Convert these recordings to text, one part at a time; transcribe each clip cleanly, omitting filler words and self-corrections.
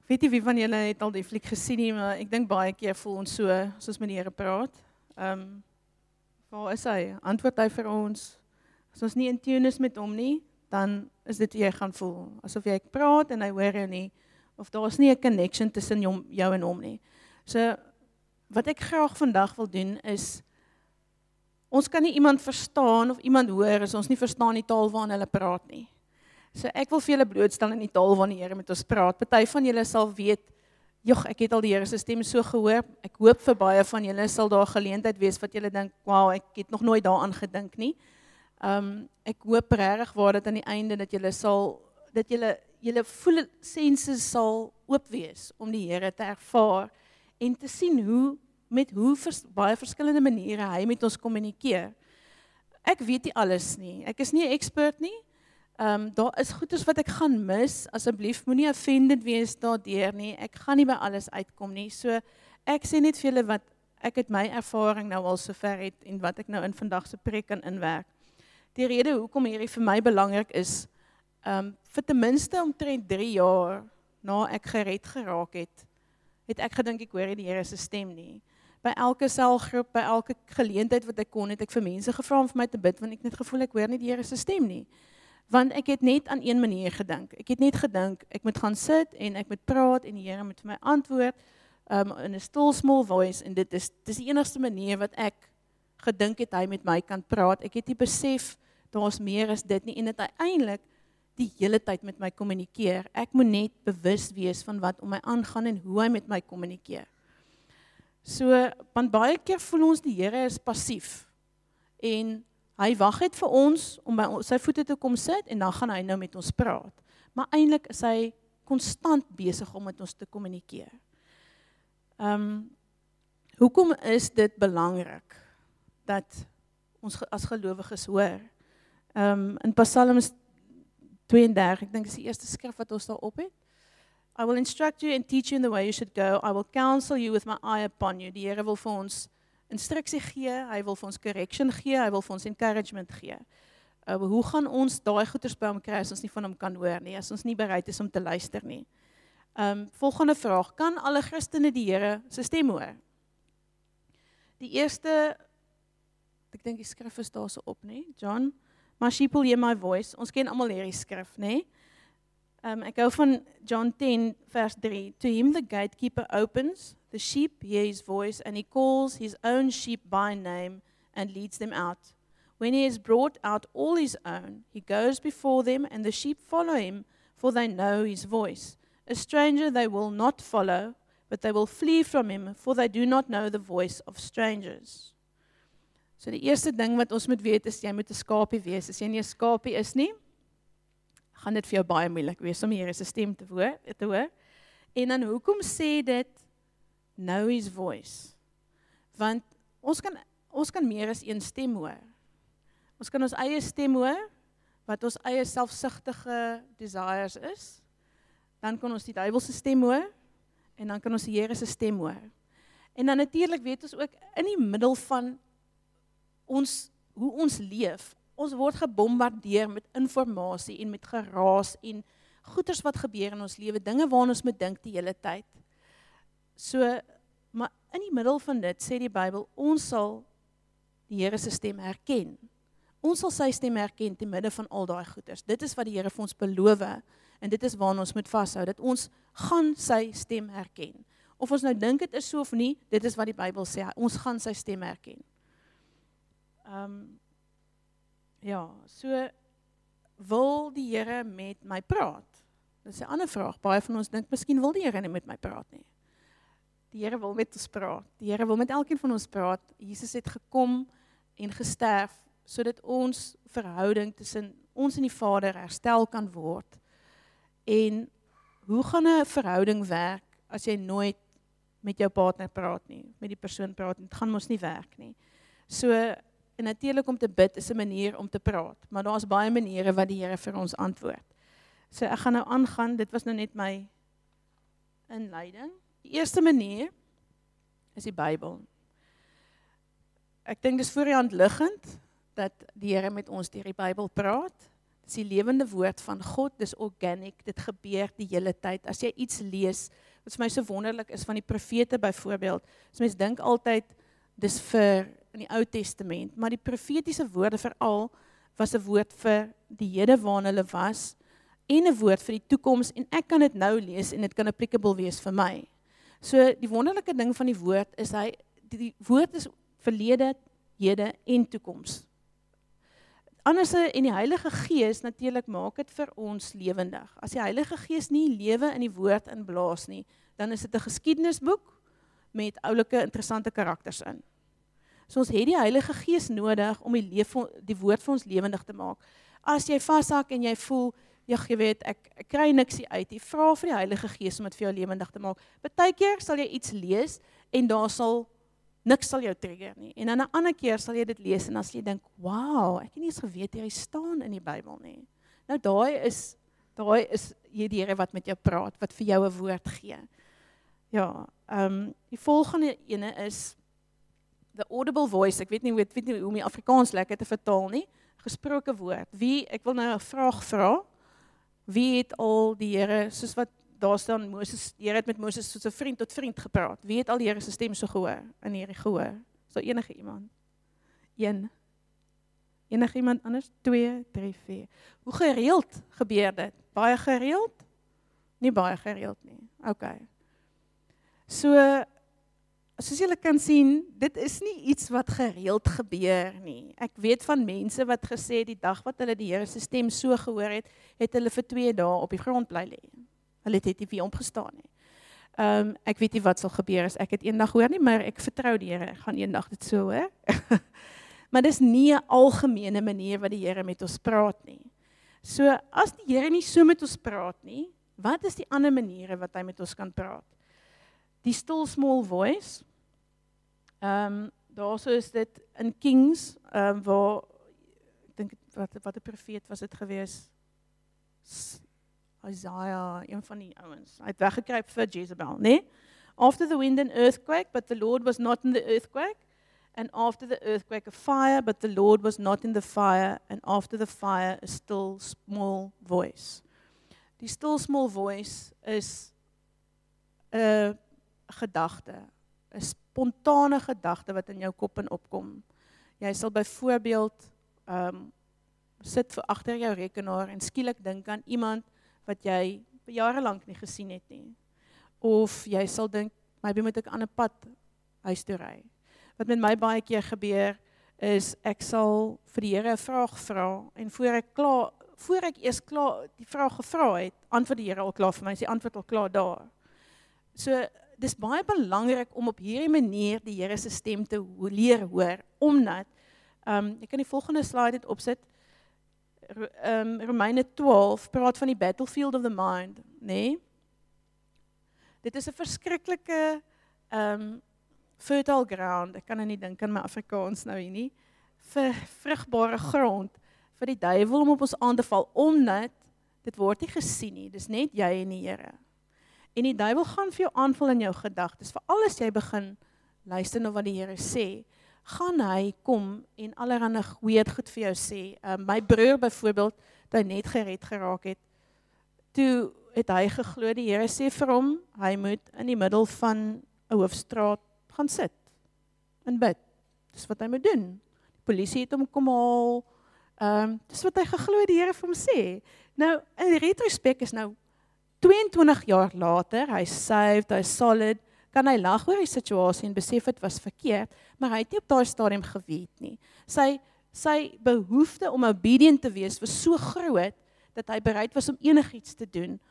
weet nie wie van julle het al die fliek gesien nie, maar ek dink baie keer voel ons so, soos met die Here praat. Waar is hy? Antwoord hy vir ons? As ons nie in tune is met hom nie, dan is dit hoe jy gaan voel. Asof jy praat en hy hoor jou nie, of daar is nie 'n connection tussen jou en hom nie. So, wat ek graag vandag wil doen is, ons kan nie iemand verstaan of iemand hoor as ons nie verstaan die taal waarin hulle praat nie. So ek wil vir julle blootstel in die taal waarin die Here met ons praat. Party van julle sal weet, jog, ek het al die Here se stem so gehoor. Ek hoop vir baie van julle sal daar 'n geleentheid wees wat julle dink, wow, ek het nog nooit daaraan gedink nie. Ek hoop regtig waar dat aan die einde dat julle voel senses sal oop wees om die Here te ervaar en te sien baie verskillende maniere hy met ons kommunikeer. Ek weet nie alles nie. Ek is nie 'n expert nie. Daar is goeders wat ek gaan mis. Asseblief moenie offended wees daardeur nie. Ek gaan nie by alles uitkom nie. So ek sê net vir julle wat ek uit my ervaring nou al sover het en wat ek nou in vandag se preek kan inwerk. Die rede hoekom hierdie vir my belangrik is, vir ten minste omtrent 3 jaar na ek gered geraak het ek gedink ek hoor nie die Here se stem nie. By elke selgroep, by elke geleentheid wat ek kon, het ek vir mense gevra om vir my te bid, want ek het gevoel ek hoor nie die Here se stem nie. Want ek het net aan een manier gedink. Ek het net gedink, ek moet gaan sit en ek moet praat en die Here moet vir my antwoord in 'n still small voice en dit is die enigste manier wat ek gedink het hy met my kan praat. Ek het nie besef, daar's meer as dit nie en dit uiteindelik die hele tyd met my kommunikeer. Ek moet net bewus wees van wat om my aangaan en hoe hy met my kommunikeer. So, want baie keer voel ons die Here is passief en hy wag net vir ons om by sy voete te kom sit en dan gaan hy nou met ons praat. Maar eintlik is hy konstant besig om met ons te kommunikeer. Hoekom is dit belangrik dat ons as gelowiges hoor? In Psalms 32, ek dink is die eerste skrif wat ons daar op het. I will instruct you and teach you in the way you should go. I will counsel you with my eye upon you. Die Here wil vir ons instruksie gee, hy wil vir ons correction gee, hy wil vir ons encouragement gee. Hoe gaan ons daai goeders by hom kry as ons nie van hom kan hoor nie, as ons nie bereid is om te luister nie? Volgende vraag, kan alle Christene die Here se stem hoor? Die eerste, ek dink die skrif is daar so op, nie? John, my sheep will hear my voice. Ons ken almal hierdie skrif, nie? Ek hou van John 10 vers 3. To him the gatekeeper opens, the sheep hear his voice, and he calls his own sheep by name and leads them out. When he has brought out all his own, he goes before them, and the sheep follow him, for they know his voice. A stranger they will not follow, but they will flee from him, for they do not know the voice of strangers. So die eerste ding wat ons moet weet is, jy moet 'n skapie wees. As jy nie 'n skapie is nie, gaan dit vir jou baie moeilik wees om die Here se stem te hoor. En dan hoekom sê dit, know his voice? Want ons kan meer as een stem hoor. Ons kan ons eie stem hoor, wat ons eie selfsugtige desires is. Dan kan ons die duiwel se stem hoor, en dan kan ons die Here se stem hoor. En dan natuurlik weet ons ook, in die middel van hoe ons leef, ons word gebombardeer met informasie en met geraas en goeders wat gebeur in ons lewe, dinge waaraan ons moet dink die hele tyd. So, maar in die middel van dit, sê die Bybel, ons sal die Here se stem herken. Ons sal sy stem herken te midde van al daai goeders. Dit is wat die Here vir ons beloof, en dit is waaraan ons moet vashou, dat ons gaan sy stem herken. Of ons nou dink dit is so of nie, dit is wat die Bybel sê, ons gaan sy stem herken. So wil die Here met my praat? Dit is 'n ander vraag. Baie van ons dink, miskien wil die Here nie met my praat nie. Die Here wil met ons praat. Die Here wil met elkeen van ons praat. Jesus het gekom en gesterf, sodat ons verhouding tussen ons en die Vader herstel kan word. En hoe gaan 'n verhouding werk, as jy nooit met jou partner praat nie, met die persoon praat nie? Dit gaan mos nie werk nie. So, en natuurlik om te bid is 'n manier om te praat, maar daar is baie maniere wat die Here vir ons antwoord. So ek gaan nou aangaan, dit was nou net my inleiding. Die eerste manier is die Bybel. Ek dink dis voor die hand liggend dat die Here met ons deur die Bybel praat. Dis die lewende woord van God, dis organic, dit gebeur die hele tyd. As jy iets lees, wat vir my so wonderlik is van die profete byvoorbeeld, as mens dink altyd, dis vir in die Ou Testament, maar die profetiese woorde veral, was 'n woord vir die hede waarin hulle was, en 'n woord vir die toekoms, en ek kan dit nou lees, en dit kan applicable wees vir my. So, die wonderlike ding van die woord, is die woord is verlede, hede en toekoms. Anders en die Heilige Gees natuurlik maak dit vir ons lewendig. As die Heilige Gees nie lewe in die woord inblaas nie, dan is dit 'n geskiedenisboek met oulike interessante karakters in. So ons het die Heilige Gees nodig om die woord vir ons lewendig te maak. As jy vashak en jy voel, ja, jy weet, ek kry niks uit, jy vra vir die Heilige Gees om dit vir jou lewendig te maak. Partykeer sal jy iets lees en daar niks sal jou trigger nie. En dan 'n ander keer sal jy dit lees en as jy dink, wow, ek het nie eens geweet hier staan in die Bybel nie. Nou daai is die Here wat met jou praat, wat vir jou 'n woord gee. Ja, die volgende ene is the audible voice. Ek weet nie hoe om die Afrikaans lekker te vertaal nie. Gesproke woord. Ek wil nou 'n vraag vra. Wie het al die Here, soos wat daar staan, die Here het met Moses soos 'n vriend tot vriend gepraat. Wie het al die Here se stem so gehoor in hierdie gehoor? Is daar enige iemand? 1. Enige iemand anders? 2, 3, 4. Hoe gereeld gebeur dit? Baie gereeld? Nie baie gereeld nie. Okay. So, soos julle kan sien, dit is nie iets wat gereeld gebeur nie. Ek weet van mense wat gesê die dag wat hulle die Here se stem so gehoor het hulle vir 2 dae op die grond bly lê. Hulle het nie weer opgestaan nie. Ek weet nie wat sal gebeur as ek dit eendag hoor nie, maar ek vertrou die Here, ek gaan eendag dit so hoor. Maar dis nie 'n algemene manier wat die Here met ons praat nie. So, as die Here nie so met ons praat nie, wat is die ander maniere wat hy met ons kan praat? Die still small voice, daarso is dit in Kings, waar, ek dink, wat 'n profeet was dit gewees? Isaiah, een van die ouens, hy het weggekruip vir Jezebel, nee? After the wind an earthquake, but the Lord was not in the earthquake, and after the earthquake a fire, but the Lord was not in the fire, and after the fire a still small voice. Die still small voice is 'n gedagte, 'n spontane gedagte wat in jou kop in opkom. Jy sal byvoorbeeld sit vir agter jou rekenaar en skielik dink aan iemand wat jy jare lank nie gesien het nie. Of jy sal dink, maybe moet ek aan 'n pad huis toe ry. Wat met my baie keer gebeur, is ek sal vir die Here 'n vraag vra, en voor ek eers klaar die vraag gevra het, antwoord die Here al klaar vir my, is die antwoord al klaar daar. So, dis baie belangrik om op hierdie manier die Here se stem te leer hoor, omdat, ek kan die volgende slide dit opsit, Romeine 12 praat van die battlefield of the mind, nee? Dit is 'n verskriklike fertile ground, ek kan nou nie dink aan my Afrikaans nou hier nie, vir vrugbare grond, vir die duiwel om op ons aan te val, omdat dit word nie gesien nie, dis net jy en die Here. En die duiwel gaan vir jou aanval in jou gedagtes, veral as jy begin luister na wat die Here sê, gaan hy kom en allerhande weird goed vir jou sê. My broer byvoorbeeld, toe hy net gered geraak het, toe het hy geglo, die Here sê vir hom, hy moet in die middel van 'n hoofstraat gaan sit en bid. Dis wat hy moet doen. Die polisie het hom kom haal. Dis wat hy geglo die Here vir hom sê. Nou, in retrospek is nou 22 jaar later, hy saved, hy solid, kan hy lag oor die situasie en besef het was verkeerd, maar hy het nie op daai stadium geweet nie. Sy behoefte om obedient te wees was so groot, dat hy bereid was om enigiets te doen.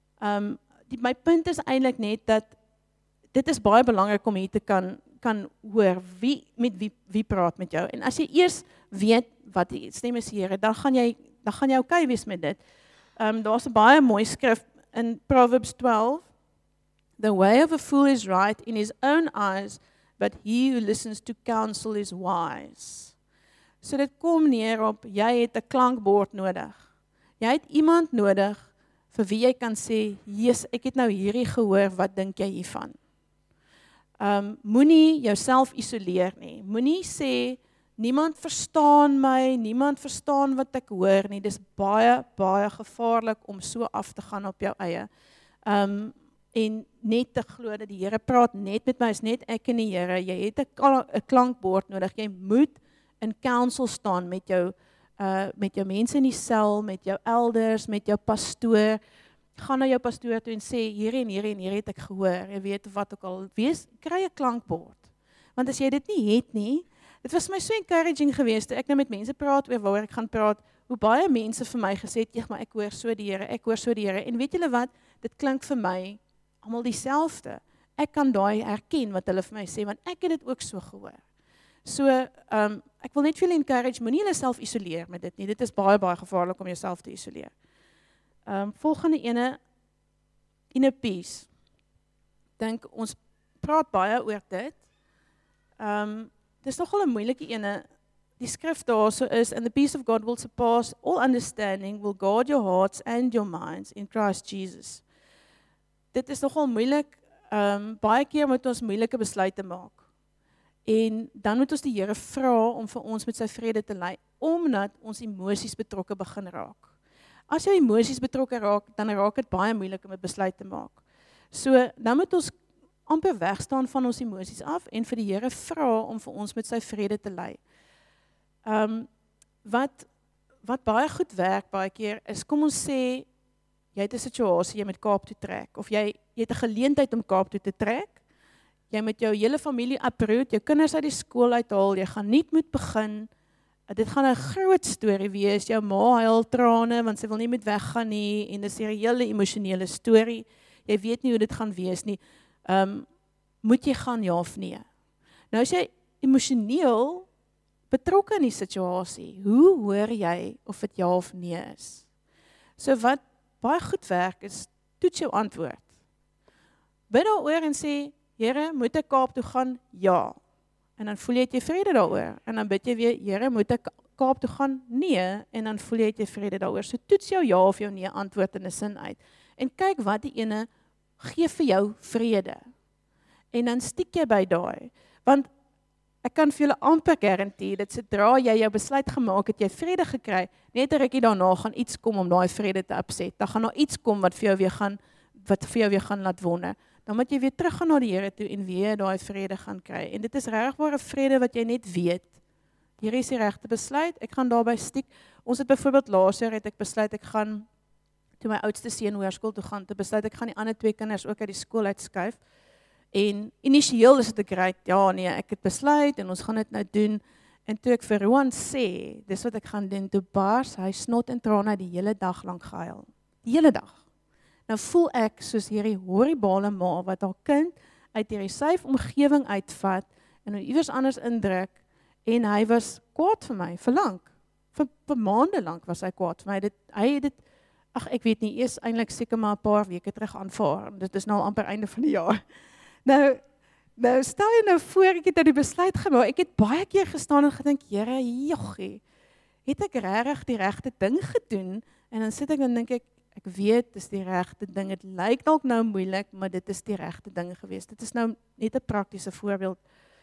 My punt is eintlik net dat dit is baie belangrik om hier te kan hoor wie praat met jou. En as jy eers weet wat die stem is Here, dan gaan jy okay wees met dit. Daar's 'n baie mooi skrif in Proverbs 12. The way of a fool is right in his own eyes, but he who listens to counsel is wise. So dit kom neer op, jy het 'n klankbord nodig. Jy het iemand nodig vir wie jy kan sê, Jesus, ek het nou hierdie gehoor, wat dink jy hiervan? Moenie jouself isoleer nie. Moenie sê, Niemand verstaan my, niemand verstaan wat ek hoor nie. Dis baie, baie gevaarlik om so af te gaan op jou eie. En net te glo dat die Here praat net met my, is net ek en die Here. Jy het 'n klankbord nodig. Jy moet in counsel staan met jou mense in die sel, met jou elders, met jou pastoor. Gaan na jou pastoor toe en sê, hier het ek gehoor, jy weet wat ook al, kry 'n klankbord. Want as jy dit nie het nie, dit was my so encouraging geweest, toe ek nou met mense praat oor waaroor ek gaan praat, hoe baie mense vir my gesê het, maar ek hoor so die Here, en weet julle wat, dit klink vir my almal dieselfde. Ek kan daai herken wat hulle vir my sê, want ek het dit ook so gehoor. So, ek wil net vir julle encourage, moenie julle self isoleer met dit nie, dit is baie, baie gevaarlik om jouself te isoleer. Volgende ene, inner peace. Dink, ons praat baie oor dit. Dis nogal 'n moeilike ene. Die skrif daar so is, and the peace of God will surpass all understanding, will guard your hearts and your minds in Christ Jesus. Dit is nogal moeilik, baie keer moet ons moeilike besluite maak. En dan moet ons die Here vra om vir ons met sy vrede te lei, omdat ons emosies betrokke begin raak. As jou emosies betrokke raak, dan raak dit baie moeilik om 'n besluit te maak. So, dan moet ons amper wegstaan van ons emosies af en vir die Here vra om vir ons met sy vrede te lei. Wat baie goed werk baie keer is, kom ons sê, jy het 'n situasie, jy moet Kaap toe trek, of jy het 'n geleentheid om Kaap toe te trek, jy moet jou hele familie uproot, jou kinders uit die skool uithaal, jy gaan nie moet begin, dit gaan 'n groot storie wees, jou ma huil trane, want sy wil nie met weggaan nie, en dit is 'n hele emosionele storie, jy weet nie hoe dit gaan wees nie, moet jy gaan ja of nee? Nou as jy emosioneel betrokke in die situasie, hoe hoor jy of dit ja of nee is? So wat baie goed werk is, toets jou antwoord. Bid daaroor en sê, Here, moet ek Kaap toe gaan? Ja. En dan voel jy vrede daaroor. En dan bid jy weer, Here, moet ek Kaap toe gaan? Nee. En dan voel jy vrede daaroor. So toets jou ja of jou nee antwoord in 'n sin uit. En kyk wat die ene gee vir jou vrede. En dan stiek jy by daai. Want ek kan vir julle amper garandeer, dat sodra jy jou besluit gemaak het, jy vrede gekry, net 'n rukkie daarna gaan iets kom om daai vrede te upset. Dan gaan daar iets kom wat vir jou weer gaan laat wonder. Dan moet jy weer terug gaan na die Here toe en weer daai vrede gaan kry. En dit is regwaar 'n vrede wat jy net weet. Hier is die regte besluit, ek gaan daarby stiek. Ons het byvoorbeeld laas jaar het ek besluit ek gaan toe my oudste seun hoërskool toe gaan, besluit ek gaan die ander 2 kinders ook uit die skool uitskuif. En initieel is dit great, ja nee, ek het besluit en ons gaan dit nou doen. En toe ek vir Roan sê, dis wat ek gaan doen, toe bars hy snot en trane die hele dag lank gehuil. Die hele dag. Nou voel ek soos hierdie horribale ma wat haar kind uit hierdie safe omgewing uitvat en hom iewers anders indruk en hy was kwaad vir my, vir lank. Vir maande lank was hy kwaad vir my. Hy het dit, ek weet nie, eers eintlik seker maar 'n paar weke terug aanvaar. Dit is nou al amper einde van die jaar. Nou stel jy nou voor, ek het die besluit gemaak, ek het baie keer gestaan en gedink, Here, jochie, het ek regtig die regte ding gedoen? En dan sit ek en dink ek weet, dis die regte ding, het lyk dalk nou moeilik, maar dit is die regte ding geweest. Dit is nou net 'n praktiese voorbeeld.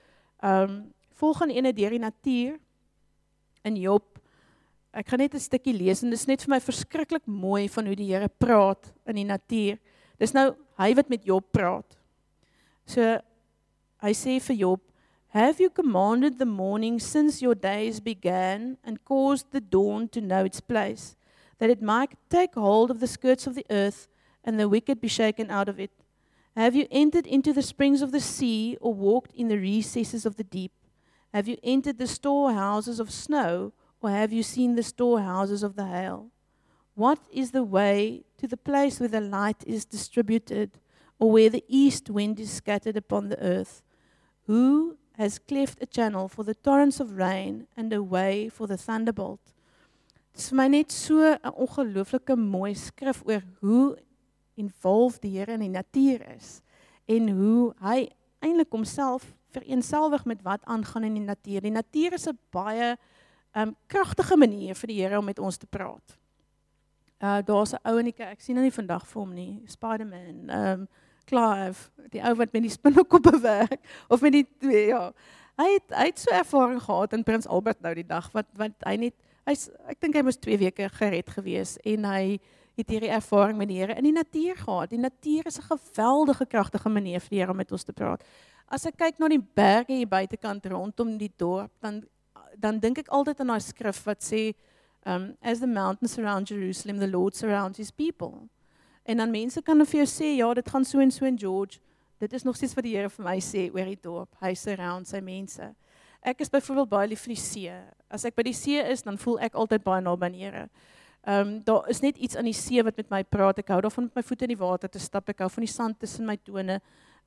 Volgende ene deur die natuur, in Job, ek gaan net 'n stukkie lees, en dit is net vir my verskriklik mooi van hoe die Here praat in die natuur. Dis nou hy wat met Job praat. So, hy sê vir Job, have you commanded the morning since your days began and caused the dawn to know its place, that it might take hold of the skirts of the earth and the wicked be shaken out of it? Have you entered into the springs of the sea or walked in the recesses of the deep? Have you entered the storehouses of snow or have you seen the storehouses of the hail? What is the way to the place where the light is distributed, or where the east wind is scattered upon the earth? Who has cleft a channel for the torrents of rain and a way for the thunderbolt? Dit is vir my net so 'n ongelooflike mooi skrif oor hoe involved die Here in die natuur is en hoe hy eintlik homself vereenselwig met wat aangaan in die natuur. Die natuur is 'n baie kragtige manier vir die Here om met ons te praat. Daar's 'n ou in die kerk, ek sien nou nie vandag vir hom nie, Spider-Man, Clive, die ou wat met die spinnekoppe werk, of met die twee, ja. Hy het so ervaring gehad in Prins Albert nou die dag, wat hy net, ek dink hy moes 2 weke gered gewees, en hy het hierdie ervaring met die Here in die natuur gehad. Die natuur is 'n geweldige kragtige manier vir die Here om met ons te praat. As ek kyk na die berge hier buitekant rondom die dorp, dan dink ek altyd aan daai skrif wat sê, as the mountains surround Jerusalem, the Lord surrounds his people. En dan mense kan vir jou sê, ja, dit gaan so en so in George. Dit is nog steeds wat die Here vir my sê oor die dorp. Hy surround sy mense. Ek is byvoorbeeld baie lief vir die see. As ek by die see is, dan voel ek altyd baie naby die Here. Daar is net iets aan die see wat met my praat. Ek hou daarvan met my voete in die water te stap. Ek hou van die sand tussen my tone.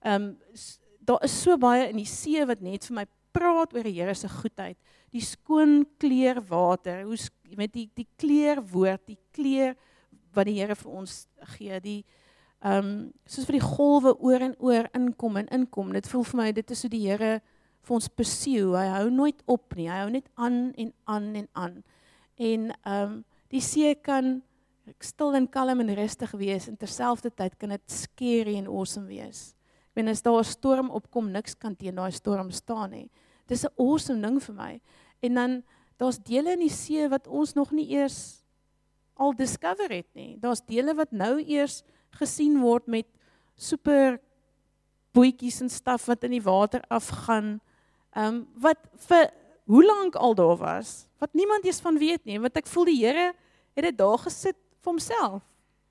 Daar is so baie in die see wat net vir my praat oor die Here se goedheid. Die skoon kleur water, met die kleurwoord, die kleur wat die Here vir ons gee, soos vir die golwe oor en oor inkom en inkom. Dit voel vir my, dit is hoe die Here vir ons pursue. Hy hou nooit op nie, hy hou net aan en aan en aan. En die see kan stil en kalm en rustig wees, en terselfdertyd kan dit scary en awesome wees. Ek meen, as daar 'n storm opkom, niks kan teen daai storm staan nie. Dit is 'n awesome ding vir my. En dan, daar's dele in die see wat ons nog nie eers al discover het nie. Daar's dele wat nou eers gesien word met super bootjies en staf wat in die water afgaan, wat vir hoe lank al daar was, wat niemand eens van weet nie, want ek voel die Here het dit daar gesit vir homself.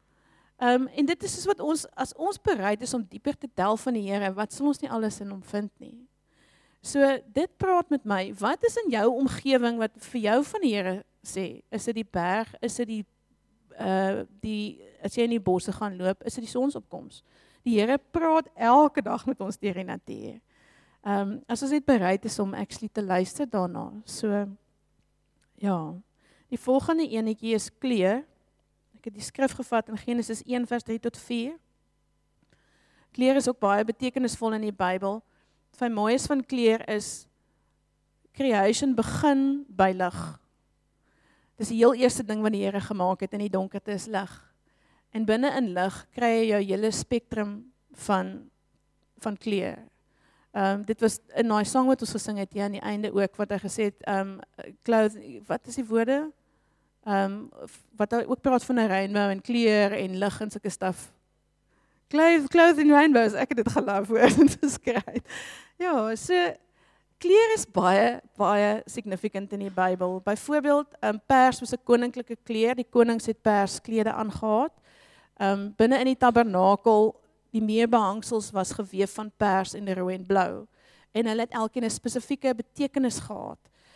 En dit is soos wat ons, as ons bereid is om dieper te delf van die Here, wat sal ons nie alles in hom vind nie. So, dit praat met my, wat is in jou omgewing wat vir jou van die Here sê? Is dit die berg, is dit as jy in die bosse gaan loop, is dit die sonsopkoms? Die Here praat elke dag met ons deur die natuur. As ons net bereid is om actually te luister daarna. So, ja, die volgende enetjie is kleur. Ek het die skrif gevat in Genesis 1 vers 3 tot 4. Kleur is ook baie betekenisvol in die Bybel. Wat my mooies van kleur is, creation begin by lig. Dis die heel eerste ding wat die Here gemaak het, in die donkerte is lig. En binne in lig kry jy jou hele spektrum van kleur. Dit was in daai sang wat ons gesing het, aan die einde ook, wat hy gesê het, wat is die woorde? Wat hy ook praat van 'n rainbow en kleur en lig en sulke staf. Clothes in rainbows, ek het dit geloof hoor, dit is great. Ja, so, kleur is baie, baie significant in die Bybel. Byvoorbeeld, pers was 'n koninklike kleur, die konings het persklede aangehad. Binne in die tabernakel, die meerbehangsels was geweef van pers en rooi en blou. En hulle het elkeen 'n spesifieke betekenis gehad.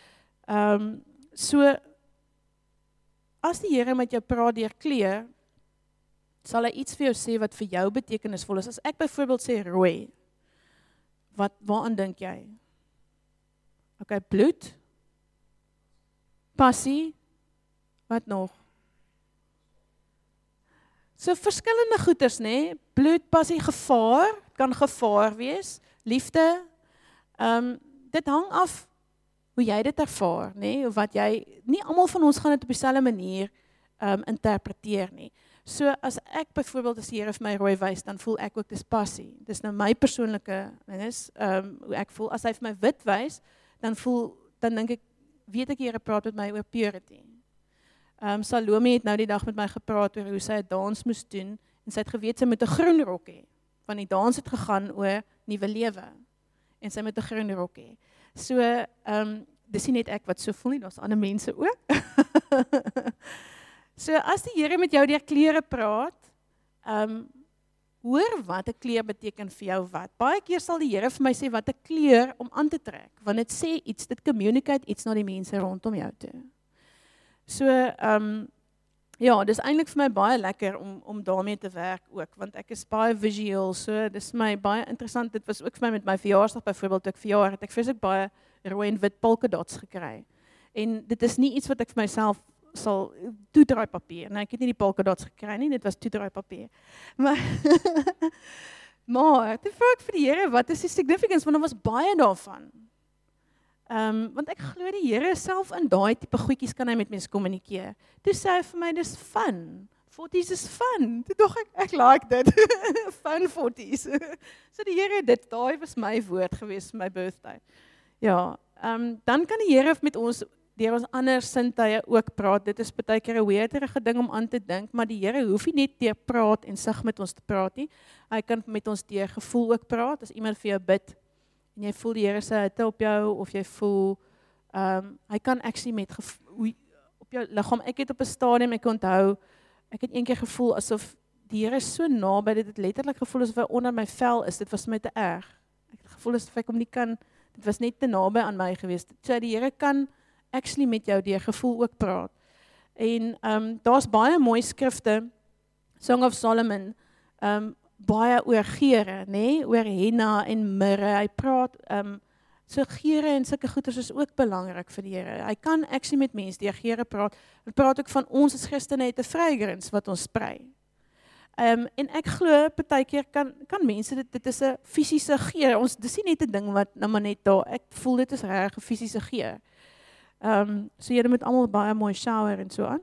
So, as die Here met jou praat deur kleur, sal hy iets vir jou sê wat vir jou betekenisvol is. As ek byvoorbeeld sê rooi, waaraan dink jy? Okay, bloed, passie, wat nog? So verskillende goeders, nê? Bloed, passie, gevaar, kan gevaar wees, liefde. Dit hang af hoe jy dit ervaar, nê? Of wat jy, nie almal van ons gaan dit op dieselfde manier interpreteer nie. So as ek byvoorbeeld as die Here vir my rooi wys, dan voel ek ook dis passie. Dis nou my persoonlike ding is, hoe ek voel. As hy vir my wit wys, dan dink ek, weet ek die Here praat met my oor purity. Salome het nou die dag met my gepraat oor hoe sy 'n dans moes doen, en sy het geweet sy moet 'n groen rok hê, want die dans het gegaan oor nuwe lewe, en sy moet 'n groen rok hê. So, dis nie net ek wat so voel nie, daar's ander mense ook. So, as die Here met jou deur kleure praat, hoor wat 'n kleur beteken vir jou wat. Baie keer sal die Here vir my sê wat 'n kleur om aan te trek, want dit sê iets, dit communicate iets na die mense rondom jou toe. So, ja, dis eintlik vir my baie lekker om daarmee te werk ook, want ek is baie visueel, so dis my baie interessant. Dit was ook vir my met my verjaarsdag byvoorbeeld, toe ek verjaar het, ek vreeslik baie rooi en wit polka dots gekry. En dit is nie iets wat ek vir myself sal toedraai papier. Nou, ek het nie die polka dots gekry nie, dit was toedraai papier. Maar toe vra ek vir die Here, wat is die significance, want daar was baie daarvan. Want ek glo die Here self in daai tipe goedjies kan hy met mense kommunikeer. Toe sê hy vir my, dis fun. 40s is fun. Toe dog ek like dit. Fun 40s. So die Here, daai was my woord gewees vir my birthday. Ja, dan kan die Here met ons deur ons ander sintuie ook praat. Dit is baie keer 'n weirderige ding om aan te dink, maar die Here hoef nie net deur praat en sig met ons te praat nie. Hy kan met ons deur gevoel ook praat. As iemand vir jou bid en jy voel die Here se hitte op jou of jy voel hy kan actually met op jou liggaam. Ek het op 'n stadium, ek onthou, ek het eendag gevoel asof die Here is so naby, dit het letterlik gevoel asof hy onder my vel is. Dit was my te erg. Ek het gevoel asof ek hom nie kan, dit was net te naby aan my geweest. So die Here kan actually met jou deur gevoel ook praat. En daar's baie mooi skrifte, Song of Solomon, baie oor geure, nê, oor henna en mirre. Hy praat so geure en sulke goeders is ook belangrik vir die Here. Hy kan actually met mense deur geure praat. Hy praat ook van ons as Christene het 'n fragrance wat ons sprei. En ek glo partykeer kan mense dit is 'n fisiese geur. Dis nie net 'n ding wat nou maar net daar. Ek voel dit is regtig 'n fisiese geur. So julle moet almal baie mooi shower en so aan.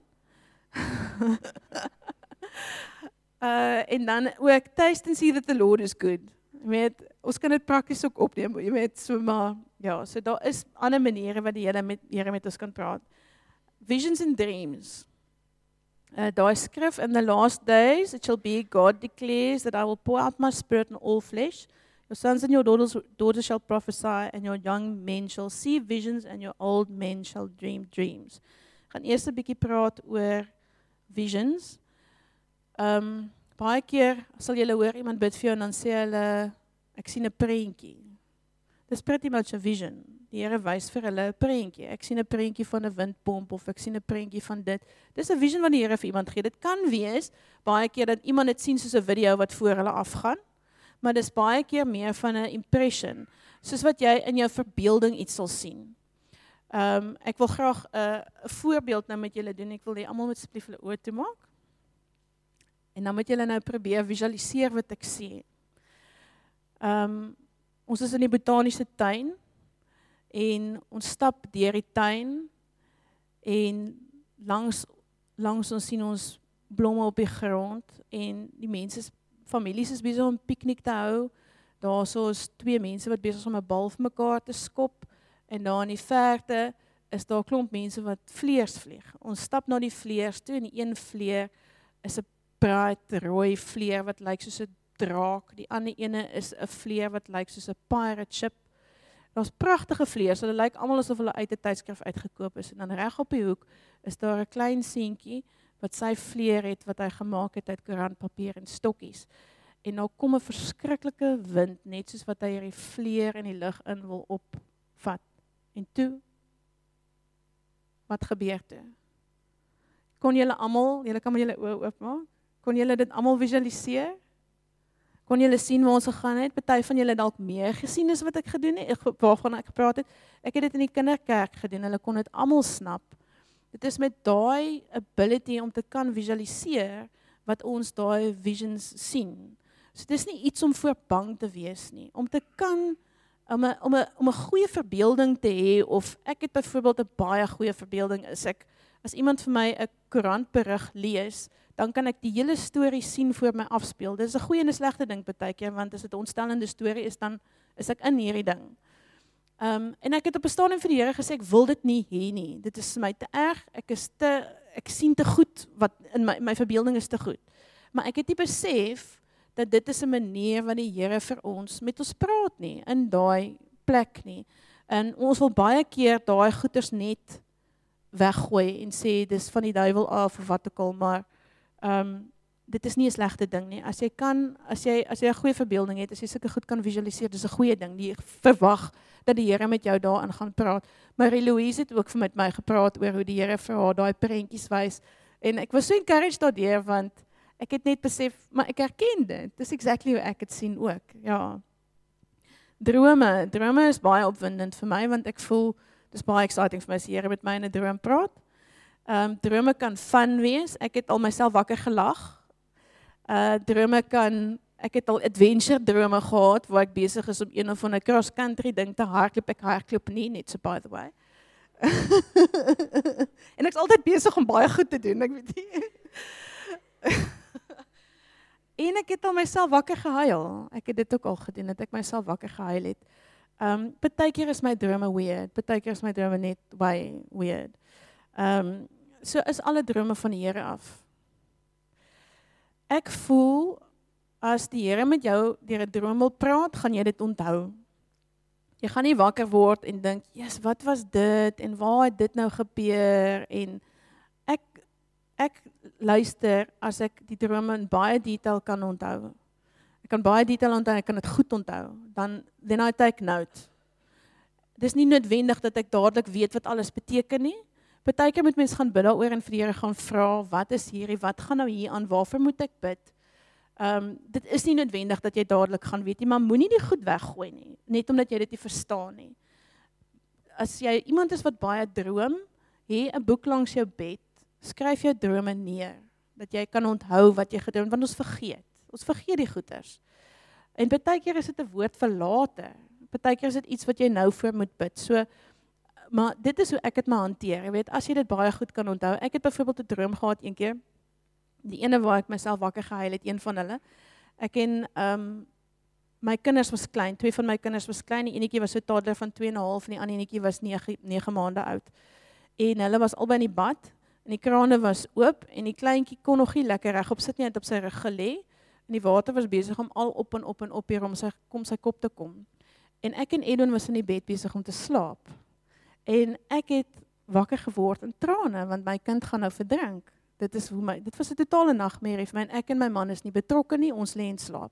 En dan ook taste and see that the Lord is good. Jy weet, ons kan dit prakties ook opneem. Jy weet, so maar ja, so daar is ander maniere wat die Here met ons kan praat. Visions and dreams. Daai skrif, in the last days it shall be, God declares that I will pour out my spirit on all flesh. Your sons and your daughters shall prophesy, and your young men shall see visions, and your old men shall dream dreams. Ek gaan eers 'n bietjie praat oor visions. Baie keer sal julle hoor iemand bid vir jou en dan sê hulle, ek sien 'n prentjie. Dis pretty much a vision. Die Here wys vir hulle 'n prentjie. Ek sien 'n prentjie van 'n windpomp of ek sien 'n prentjie van dit. Dis 'n vision wat die Here vir iemand gee. Dit kan wees baie keer dat iemand dit sien soos 'n video wat voor hulle afgaan. Maar dis baie keer meer van 'n impression, soos wat jy in jou verbeelding iets sal sien. Ek wil graag 'n voorbeeld nou met julle doen. Ek wil hê almal moet asseblief hulle oë toemaak. En dan moet julle nou probeer visualiseer wat ek sê. Ons is in die botaniese tuin en ons stap deur die tuin en langs ons sien ons blomme op die grond en die mense families is besig om piknik te hou. Daarso is 2 mense wat besig is om 'n bal vir mekaar te skop en daar in die verte is daar 'n klomp mense wat vleers vlieg. Ons stap na die vleers toe en die een vleer is 'n bright rooi vleer wat lyk soos 'n draak. Die ander ene is 'n vleer wat lyk soos 'n pirate ship. Daar's pragtige vleers. Hulle lyk almal asof hulle uit 'n tydskrif uitgekoop is en dan reg op die hoek is daar 'n klein seentjie wat sy vleer het wat hy gemaak het uit koerantpapier en stokkies. En nou kom 'n verskriklike wind net soos wat hy hierdie vleer in die lug in wil opvat. En toe wat gebeur toe? Kon julle kan maar julle oë oopmaak? Kon julle dit almal visualiseer? Kon julle sien waar ons gegaan het? Party van julle dalk meer gesien as wat ek gedoen het, waarvan ek gepraat het. Ek het dit in die kinderkerk gedoen. Hulle kon dit almal snap. Dit is met daai ability om te kan visualiseer wat ons daai visions sien. So dit is nie iets om voor bang te wees nie. Om te kan om 'n goeie verbeelding te hê of ek het byvoorbeeld 'n baie goeie verbeelding as iemand vir my 'n koerantberig lees, dan kan ek die hele storie sien voor my afspeel. Dit is 'n goeie en 'n slegte ding partykeer, want as dit 'n ontstellende storie is, dan is ek in hierdie ding. En ek het op 'n stadium vir die Here gesê, ek wil dit nie hê nie. Dit is my te erg, ek sien te goed, wat in my verbeelding is te goed. Maar ek het nie besef, dat dit is 'n manier wat die Here vir ons met ons praat nie, in daai plek nie. En ons wil baie keer daai goeders net weggooi en sê, dis van die duiwel af of wat ook al, maar dit is nie 'n slegte ding nie. As jy 'n goeie verbeelding het, as jy sulke goed kan visualiseer, dis 'n goeie ding. Die verwag dat die Here met jou daarin gaan praat. Marie-Louise het ook met my gepraat oor hoe die Here vir haar daai prentjies wys. En ek was so encouraged daardeur, want ek het net besef, maar ek herken dit. Dis exactly hoe ek dit sien ook. Ja. Drome is baie opwindend vir my, want ek voel, dis baie exciting vir my as die Here met my in 'n droom praat. Drome kan fun wees. Ek het al myself wakker gelag. Ek het al adventure drome gehad, waar ek besig is om een of ander cross country ding te hardloop. Ek hardloop nie, net so by the way. En ek is altyd besig om baie goed te doen, ek weet nie. En ek het al myself wakker gehuil. Ek het dit ook al gedoen, dat ek myself wakker gehuil het. Partykeer is my drome weird, partykeer is my drome net way weird. So is alle drome van die Here af. Ek voel, as die Here met jou deur 'n droom wil praat, gaan jy dit onthou. Jy gaan nie wakker word en dink, "Jesus, wat was dit en waar het dit nou gebeur?" En ek luister as ek die drome in baie detail kan onthou. Ek kan baie detail onthou, ek kan dit goed onthou. Then I take note. Dis nie noodwendig dat ek dadelik weet wat alles beteken nie. Partykeer moet mens gaan bid daaroor en vir die Here gaan vra, wat is hierdie, wat gaan nou hier aan, waarvoor moet ek bid? Dit is nie noodwendig dat jy dadelik gaan weet nie, maar moenie die goed weggooi nie, net omdat jy dit nie verstaan nie. As jy iemand is wat baie droom, hê 'n boek langs jou bed, skryf jou drome neer, dat jy kan onthou wat jy gedroom, want ons vergeet die goeters. En partykeer is dit 'n woord vir later, partykeer is dit iets wat jy nou voor moet bid, so, maar dit is hoe ek dit maar hanteer, jy weet, as jy dit baie goed kan onthou, ek het byvoorbeeld 'n droom gehad een keer, die ene waar ek myself wakker gehuil het, een van hulle, ek en my kinders was klein, 2 van my kinders was klein, die enetjie was so toddler van 2,5 en die ander enetjie was 9 maande oud, en hulle was albei in die bad, en die krane was oop, en die kleintjie kon nog nie lekker regop sit nie, het op sy rug gelê, en die water was besig om al op en op hier om sy kop te kom. En ek en Edwin was in die bed besig om te slaap. En ek het wakker geword in trane, want my kind gaan nou verdrink. Dit was 'n totale nagmerrie vir my, en ek en my man is nie betrokke nie, ons lê en slaap.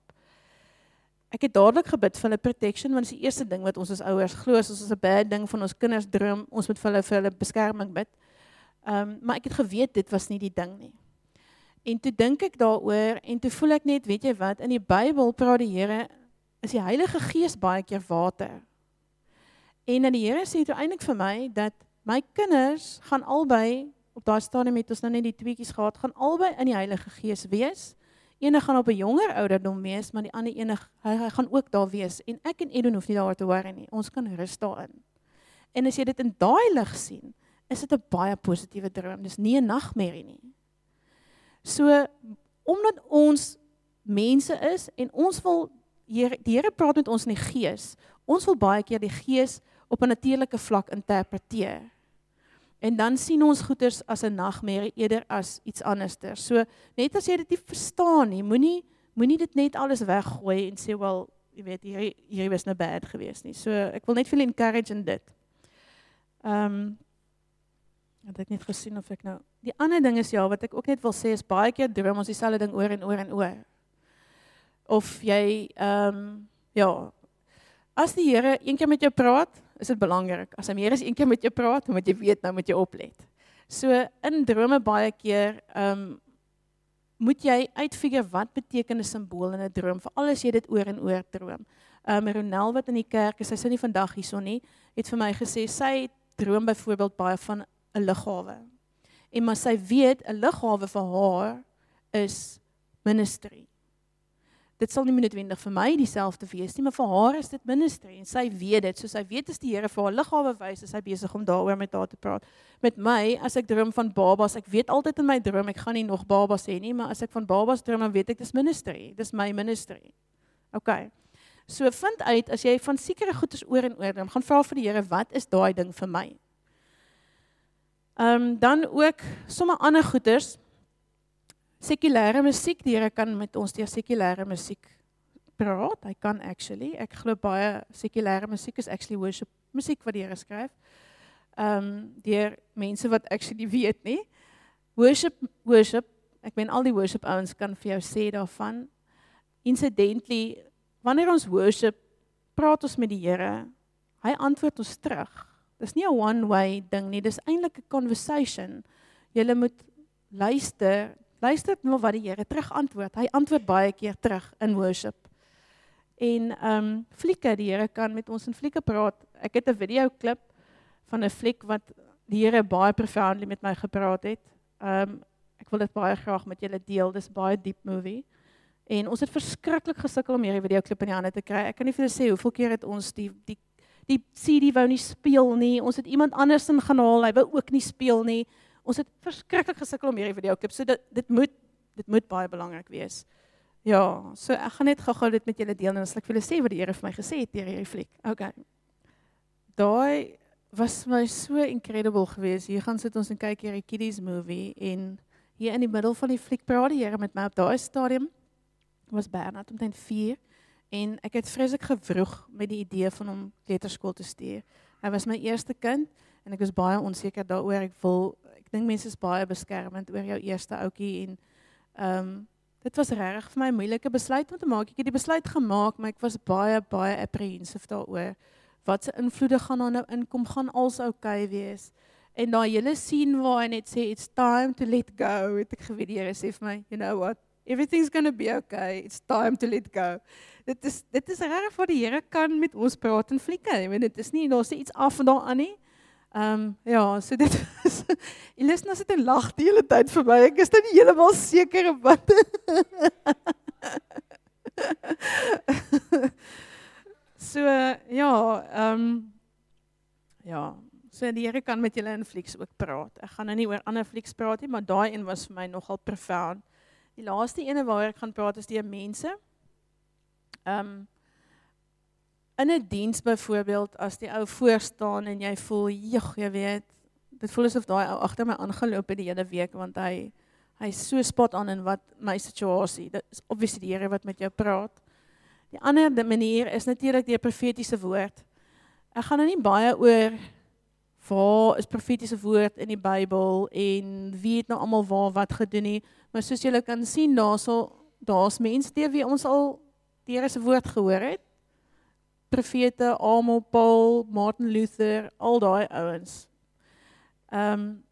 Ek het dadelik gebid vir hulle protection, want dit is die eerste ding wat ons as ouers glo, as ons 'n bad ding van ons kinders droom, ons moet vir hulle beskerming bid. Maar ek het geweet, dit was nie die ding nie. En toe dink ek daaroor, en toe voel ek net, weet jy wat, in die Bybel praat die Here, is die Heilige Gees baie keer water. En die Here sê toe eintlik vir my, dat my kinders gaan albei, op daai stadium het ons nou net die tweetjies gehad, gaan albei in die Heilige Gees wees. Ene gaan op 'n jonger ouderdom wees, maar die ander ene, hy gaan ook daar wees. En ek en Edwin hoef nie daaroor te worry nie, ons kan rus daarin. En as jy dit in daai lig sien, is dit 'n baie positiewe droom, dis nie 'n nagmerrie nie. So, omdat ons mense is, en ons wil, die Here praat met ons in die Gees, ons wil baie keer die Gees op 'n natuurlike vlak interpreteer. En dan sien ons goeders as 'n nagmerrie eerder as iets anderster. So, net as jy dit nie verstaan nie, moenie dit net alles weggooi en sê, wel, jy weet, hierdie was nou bad geweest nie. So, ek wil net veel encourage in dit. Het ek net gesien of ek nou, die ander ding is wat ek ook net wil sê, is baie keer droom ons dieselfde ding oor en oor en oor. Of jy, as die Here een keer met jou praat, is dit belangrik. As hy meer as een keer met jou praat, dan moet jy weet, nou moet jy oplet. So, in drome baie keer, moet jy uitfigure wat beteken 'n simbool in 'n droom, veral as jy dit oor en oor droom. Ronel wat in die kerk is, sy is nie vandag hierso nie, het vir my gesê, sy droom byvoorbeeld baie van 'n lughawe. En maar sy weet, 'n lughawe vir haar is ministry. Dit sal nie noodwendig vir my dieselfde wees nie, maar vir haar is dit ministry, en sy weet dit, so sy weet as die Here vir haar lughawe wys, is hy besig om daaroor met haar te praat. Met my, as ek droom van babas, ek weet altyd in my droom, ek gaan nie nog babas hê nie, maar as ek van babas droom, dan weet ek, dis ministry, dis my ministry. Okay, so vind uit, as jy van sekere goeders oor en oor droom, gaan vra vir die Here, wat is daai ding vir my? Dan ook, sommige ander goeders, sekulêre musiek, die Here kan met ons deur sekulêre musiek praat, hy kan actually, ek glo baie sekulêre musiek is actually worship musiek wat die Here skryf, deur mense wat actually weet nie, worship, ek meen al die worship ouens kan vir jou sê daarvan, incidentally, wanneer ons worship, praat ons met die Here, hy antwoord ons terug, dis nie 'n one-way ding nie, dis eintlik 'n conversation, julle moet luister nou wat die Here terug antwoord. Hy antwoord baie keer terug in worship. En flieke, die Here kan met ons in flieke praat. Ek het 'n videoklip van 'n fliek wat die Here baie profoundly met my gepraat het. Ek wil dit baie graag met julle deel. Dis baie diep movie. En ons het verskriklik gesukkel om hierdie videoklip in die hande te kry. Ek kan nie vir julle sê hoeveel keer het ons die CD wou nie speel nie. Ons het iemand anders in gaan haal, hy wou ook nie speel nie. Ons het verskriklik gesukkel om hierdie videoklip, so dit moet baie belangrik wees. Ja, so ek gaan net gou-gou dit met julle deel, en as ek vir julle sê wat die Here vir my gesê het deur hierdie fliek. Okay. daai was my so incredible geweest. Hier gaan sit ons en kyk hierdie kiddies movie en hier in die middel van die fliek praat die Here met my op daai stadium was Bernard omtrent 4 en ek het vreeslik gewroeg met die idee van hom kleuterskool te stuur. Hy was my eerste kind en ek was baie onseker daaroor. Ek dink mense is baie beskermend oor jou eerste ouetjie en dit was regtig vir my 'n moeilike besluit om te maak. Ek het die besluit gemaak, maar ek was baie apprehensive daaroor. Wat se invloede gaan daar nou inkom, gaan alles okay wees. En daai hele scene waar hy net sê it's time to let go, het ek geweet die Here sê vir my, you know what? Everything's going to be okay. It's time to let go. Dit is regtig wat die Here kan met ons praat in flieke. Ek weet dit is nie daar's iets af en daaraan nie. Ja, so dit is Elisna sit en lag die hele tyd vir my. Ek is nou nie heeltemal seker wat. So ja, ja, so die Here kan met julle in flieks ook praat. Ek gaan nou nie oor ander flieks praat nie, maar daai een was vir my nogal profound. Die laaste ene waaroor ek gaan praat is die mense. In 'n diens byvoorbeeld, as die ou voor staan en jy voel, jy weet, dit voel asof daai ou agter my aangeloop het die hele week, want hy is so spot on in wat my situasie, dit is obviously die Here wat met jou praat. Die ander manier is natuurlik die profetiese woord. Ek gaan nou nie baie oor waar is profetiese woord in die Bybel en wie het nou almal waar wat gedoen nie, maar soos julle kan sien, daar's mense deur wie ons al die Here se woord gehoor het. Profete, almal, Paul, Martin Luther, al daai ouens. 'n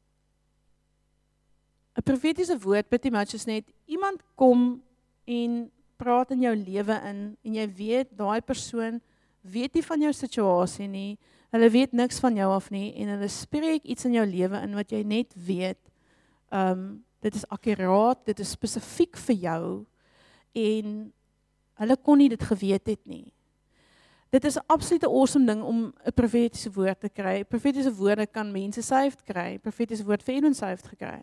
Profetiese woord pretty much is net iemand kom en praat in jou lewe in en jy weet daai persoon weet nie van jou situasie nie. Hulle weet niks van jou af nie en hulle spreek iets in jou lewe in wat jy net weet. Dit is akkuraat, dit is spesifiek vir jou en hulle kon nie dit geweet het nie. Dit is 'n absolute awesome ding om 'n profetiese woord te kry. Profetiese woorde kan mense saved kry. Profetiese woord vir iemand saved gekry.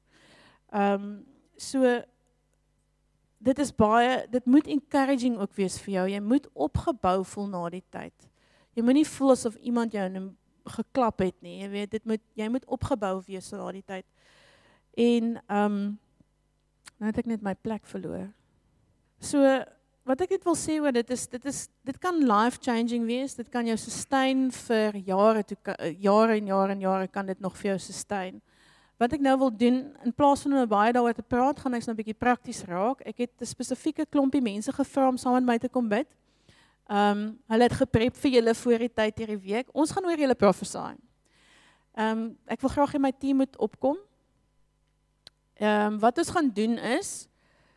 So dit moet encouraging ook wees vir jou. Jy moet opgebou voel na die tyd. Jy moet nie voel asof iemand jou geklap het nie. Jy weet, jy moet opgebou wees na die tyd. En nou het ek net my plek verloor. So wat ek net wil sê oor dit kan life-changing wees, dit kan jou sustain vir jare en jare kan dit nog vir jou sustain. Wat ek nou wil doen, in plaas van om baie daaroor te praat, gaan ek nou 'n bietjie prakties raak. Ek het 'n spesifieke klompie mense gevra om saam met my te kom bid. Hulle het geprep vir julle voor die tyd hierdie week. Ons gaan oor julle prophesy. Ek wil graag hê my team moet opkom. Wat ons gaan doen is,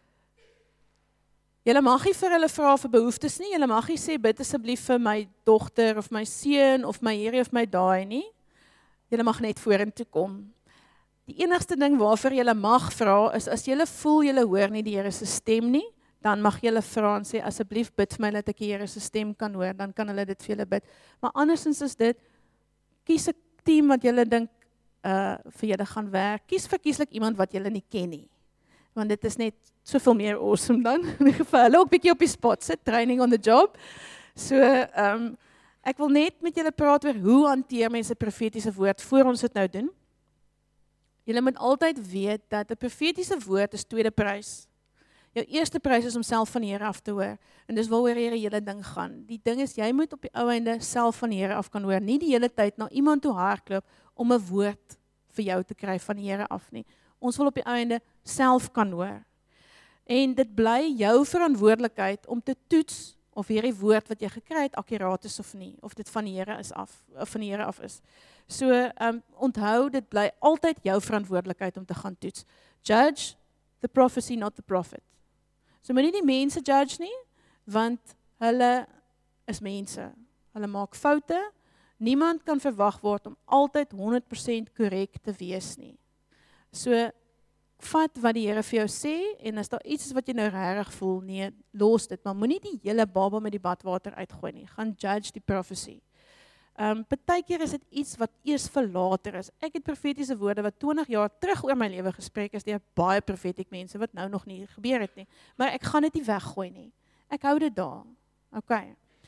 julle mag nie vir hulle vra vir behoeftes nie, julle mag nie sê, bid asseblief vir my dogter, of my seun, of my hierdie of my daai nie. Julle mag net vorentoe kom. Die enigste ding waarvoor julle mag vra, is as julle voel julle hoor nie die Here se stem nie, dan mag julle vra en sê, asseblief bid vir my, dat ek die Here se stem kan hoor, dan kan hulle dit vir julle bid. Maar andersins is dit, kies 'n team wat julle dink, vir julle gaan werk, kies verkieslik iemand wat julle nie ken nie. Want dit is net soveel meer awesome dan, in die geval, hulle ook bietjie op die spot sit, training on the job. So, ek wil net met julle praat oor hoe hanteer mense profetiese woord, voor ons dit nou doen. Julle moet altyd weet dat 'n profetiese woord is tweede prys. Jou eerste prys is om self van die Here af te hoor, en dis waaroor hierdie hele ding gaan. Die ding is, jy moet op die ou einde self van die Here af kan hoor, nie die hele tyd na iemand toe hardloop om 'n woord vir jou te kry van die Here af nie. Ons wil op die ou einde self kan hoor. En dit bly jou verantwoordelikheid om te toets of hierdie woord wat jy gekry het akkuraat is of nie, of dit van die Here af is. So, onthou, dit bly altyd jou verantwoordelikheid om te gaan toets. Judge the prophecy, not the prophet. So moet nie die mense judge nie, want hulle is mense. Hulle maak foute. Niemand kan verwag word om altyd 100% korrek te wees nie. So, vat wat die Here vir jou sê, en as daar iets is wat jy nou regtig voel, nee, los dit, maar moenie die hele baba met die badwater uitgooi nie. Gaan judge die prophecy. Partykeer is dit iets wat eers vir later is. Ek het profetiese woorde wat 20 jaar terug oor my lewe gespreek is, deur baie prophetic mense wat nou nog nie gebeur het nie. Maar ek gaan dit nie weggooi nie. Ek hou dit daar. Okay.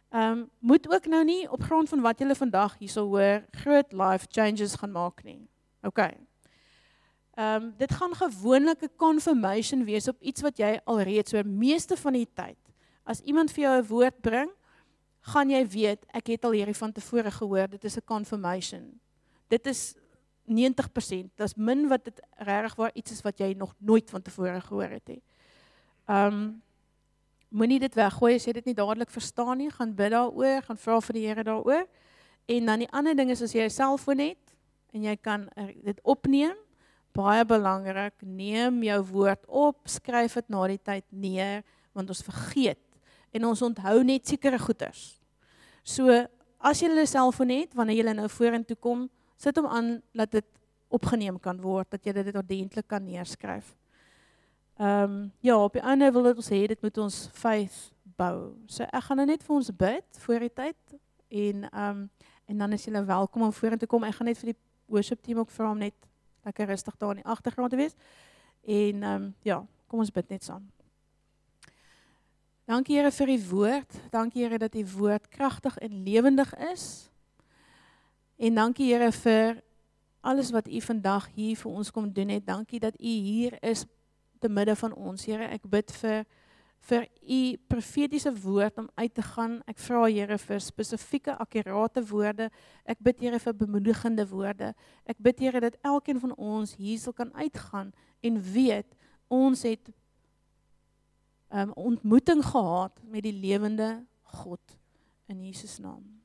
Moet ook nou nie op grond van wat julle vandag hierso hoor, groot life changes gaan maak nie. Okay. Dit gaan gewoonlik 'n confirmation wees op iets wat jy alreeds hoor, meeste van die tyd. As iemand vir jou 'n woord bring, gaan jy weet, ek het al hierdie van tevore gehoor, dit is 'n confirmation. Dit is 90%, dit is min wat dit regtig waar iets is wat jy nog nooit van tevore gehoor het nie. Moenie dit weggooi as jy dit nie dadelik verstaan nie, gaan bid daaroor, gaan vra vir die Here daaroor. En dan die ander ding is as jy 'n selfoon het en jy kan dit opneem, baie belangrik, neem jou woord op, skryf dit na die tyd neer, want ons vergeet en ons onthou net sekere goeders. So as jy 'n selfoon het, wanneer jy nou vorentoe kom, sit hom aan dat dit opgeneem kan word, dat jy dit ordentlik kan neerskryf. Ja, op die einde wil dit ons hê, dit moet ons faith bou. So ek gaan nou net vir ons bid voor die tyd en dan is julle welkom om vorentoe kom. Ek gaan net vir die worship team ook vra om net lekker rustig daar in die agtergrond te wees. En ja, kom ons bid net saam. Dankie Here vir die woord. Dankie Here dat die woord kragtig en lewendig is. En dankie Here vir alles wat U vandag hier vir ons kom doen het. Dankie dat U hier is te midde van ons, Here. Ek bid vir U profetiese woord om uit te gaan. Ek vra Here vir spesifieke, akkurate woorde. Ek bid Here vir bemoedigende woorde. Ek bid Here dat elkeen van ons hier sal kan uitgaan en weet ons het ontmoeting gehad met die lewende God in Jesus naam.